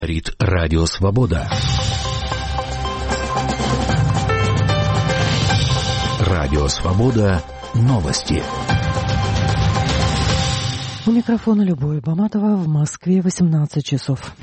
Говорит Радио Свобода. Радио Свобода. Новости. У микрофона Любовь Баматова. В Москве 18 часов.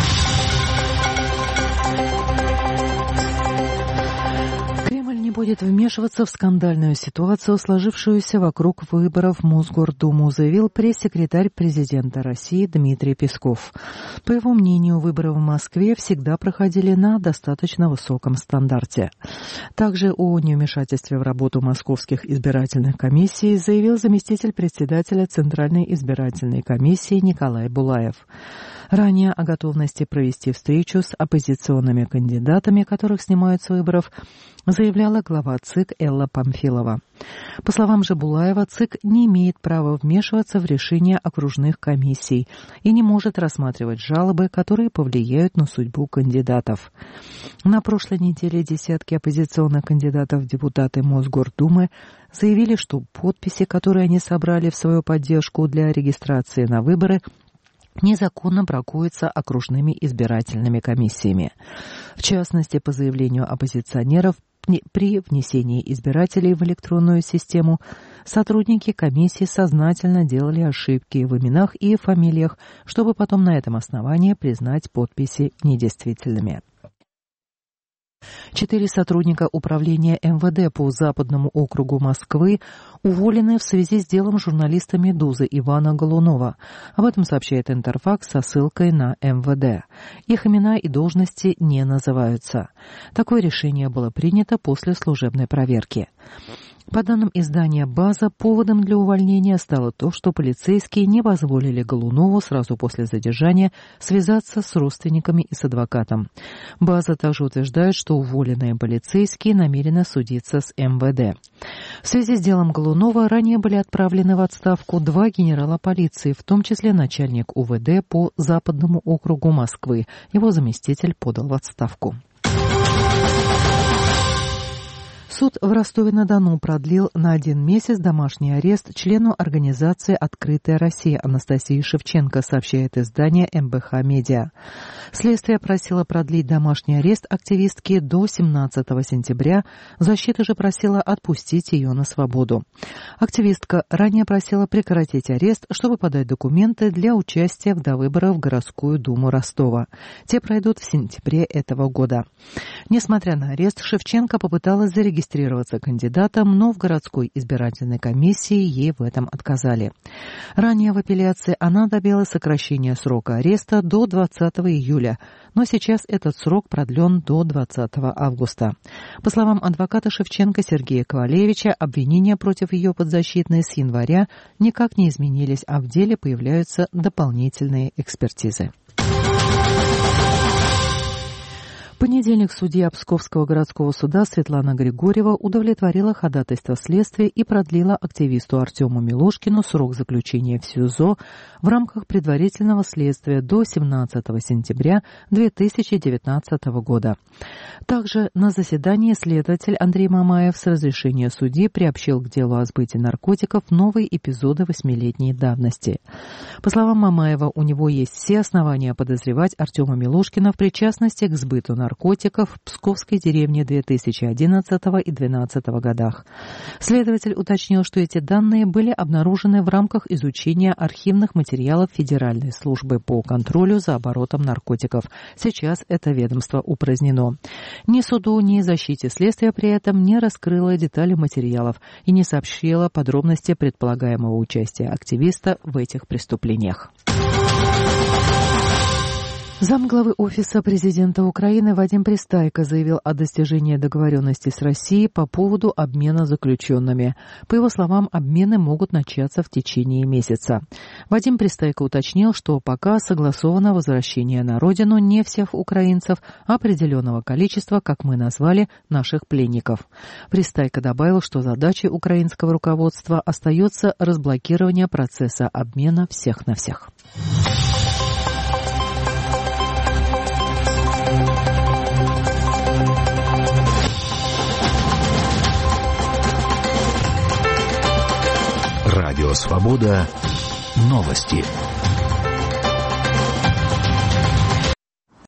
Кремль не будет вмешиваться в скандальную ситуацию, сложившуюся вокруг выборов в Мосгордуму, заявил пресс-секретарь президента России Дмитрий Песков. По его мнению, выборы в Москве всегда проходили на достаточно высоком стандарте. Также о невмешательстве в работу московских избирательных комиссий заявил заместитель председателя Центральной избирательной комиссии Николай Булаев. Ранее о готовности провести встречу с оппозиционными кандидатами, которых снимают с выборов, заявляла глава ЦИК Элла Памфилова. По словам же Булаева, ЦИК не имеет права вмешиваться в решения окружных комиссий и не может рассматривать жалобы, которые повлияют на судьбу кандидатов. На прошлой неделе десятки оппозиционных кандидатов в депутаты Мосгордумы заявили, что подписи, которые они собрали в свою поддержку для регистрации на выборы, незаконно бракуются окружными избирательными комиссиями. В частности, по заявлению оппозиционеров, при внесении избирателей в электронную систему сотрудники комиссии сознательно делали ошибки в именах и фамилиях, чтобы потом на этом основании признать подписи недействительными. 4 сотрудника управления МВД по Западному округу Москвы уволены в связи с делом журналиста «Медузы» Ивана Голунова. Об этом сообщает Интерфакс со ссылкой на МВД. Их имена и должности не называются. Такое решение было принято после служебной проверки. По данным издания «База», поводом для увольнения стало то, что полицейские не позволили Голунову сразу после задержания связаться с родственниками и с адвокатом. «База» также утверждает, что уволенные полицейские намерены судиться с МВД. В связи с делом Голунова ранее были отправлены в отставку 2 генерала полиции, в том числе начальник УВД по Западному округу Москвы. Его заместитель подал в отставку. Суд в Ростове-на-Дону продлил на 1 месяц домашний арест члену организации «Открытая Россия» Анастасии Шевченко, сообщает издание МБХ Медиа. Следствие просило продлить домашний арест активистки до 17 сентября, защита же просила отпустить ее на свободу. Активистка ранее просила прекратить арест, чтобы подать документы для участия в довыборах в городскую думу Ростова. Те пройдут в сентябре этого года. Несмотря на арест, Шевченко попыталась зарегистрироваться кандидатом, но в городской избирательной комиссии ей в этом отказали. Ранее в апелляции она добилась сокращения срока ареста до 20 июля, но сейчас этот срок продлен до 20 августа. По словам адвоката Шевченко Сергея Ковалевича, обвинения против ее подзащитной с января никак не изменились, а в деле появляются дополнительные экспертизы. В понедельник судья Псковского городского суда Светлана Григорьева удовлетворила ходатайство следствия и продлила активисту Артему Милошкину срок заключения в СИЗО в рамках предварительного следствия до 17 сентября 2019 года. Также на заседании следователь Андрей Мамаев с разрешения судьи приобщил к делу о сбытии наркотиков новые эпизоды 8-летней давности. По словам Мамаева, у него есть все основания подозревать Артема Милошкина в причастности к сбыту наркотиков в Псковской деревне 2011 и 2012 годах. Следователь уточнил, что эти данные были обнаружены в рамках изучения архивных материалов Федеральной службы по контролю за оборотом наркотиков. Сейчас это ведомство упразднено. Ни суду, ни защите следствия при этом не раскрыло детали материалов и не сообщило подробности предполагаемого участия активиста в этих преступлениях. Замглавы Офиса президента Украины Вадим Пристайко заявил о достижении договоренности с Россией по поводу обмена заключенными. По его словам, обмены могут начаться в течение месяца. Вадим Пристайко уточнил, что пока согласовано возвращение на родину не всех украинцев, а определенного количества, как мы назвали, наших пленников. Пристайко добавил, что задачей украинского руководства остается разблокирование процесса обмена всех на всех. Радио Свобода. Новости.